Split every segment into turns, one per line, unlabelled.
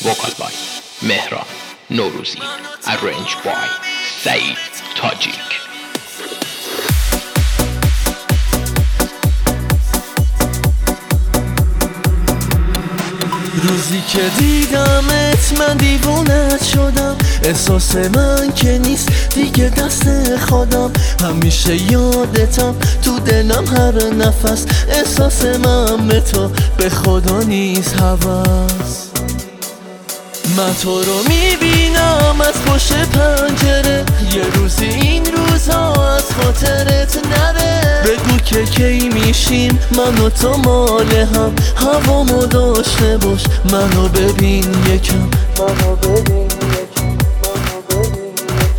vocal by Mehran Norouzi, arranged by Saeed Tajik.
روزی که دیدمت من دیوونت شدم، احساس من که نیست دیگه دست خودم، همیشه یادتم تو دلم هر نفس، احساس من به تو به خدا نیست هوس. من تو رو میبینم از پشت پنجره، یه روزی این روزها از خاطرت نره. بگو که کی میشیم من و تو مال هم، هوامو داشته باش منو ببین یکم، منو ببین یکم، منو ببین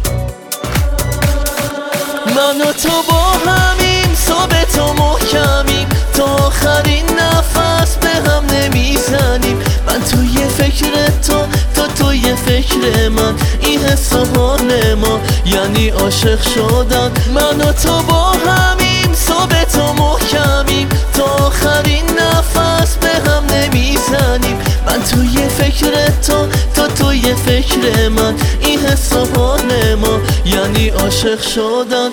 یکم. من و تو با همیم ثابت و محکمیم، تا آخرین نفس به هم نمیزنیم. من توی فکر تو توی فکر من، این حس و حال ما یعنی عاشق شدن. من و تو با همیم ثابت و محکمیم، تا آخرین نفس به هم نمیزنیم. من توی فکر تو توی فکر من، این حس و حال ما یعنی عاشق شدن.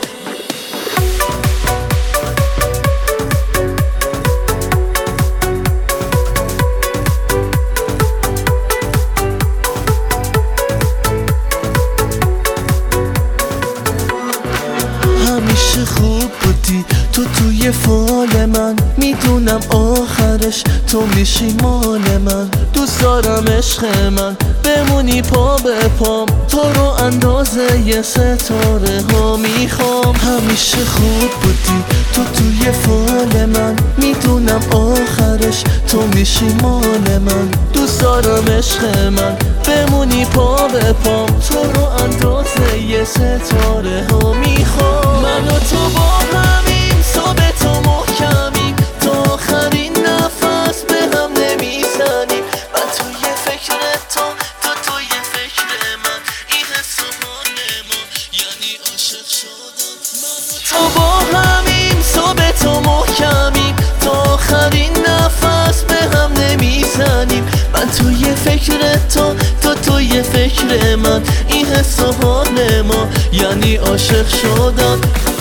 همیشه خوب بودی تو توی فال من، میدونم آخرش تو میشی مال من. دوست دارم عشق من بمونی پا به پام، تو رو اندازه یه ستاره ها میخوام. همیشه خوب بودی تو توی فال من، میدونم آخرش تو میشی مال من. دوست دارم عشق من بمونی پا به پام، تو رو اندازه یه ستاره ها میخوام. من و تو با همین ثابت و محکمیم، تا آخرین نفس به هم نمیزنیم. من توی فکر تو توی فکر من، این حس و حال ما یعنی عاشق شدن. من و تو با همین ثابت و محکمیم، تا آخرین نفس به هم نمیزنیم. من توی فکر تو توی فکر من، این حس و حال ما یعنی عاشق شدن.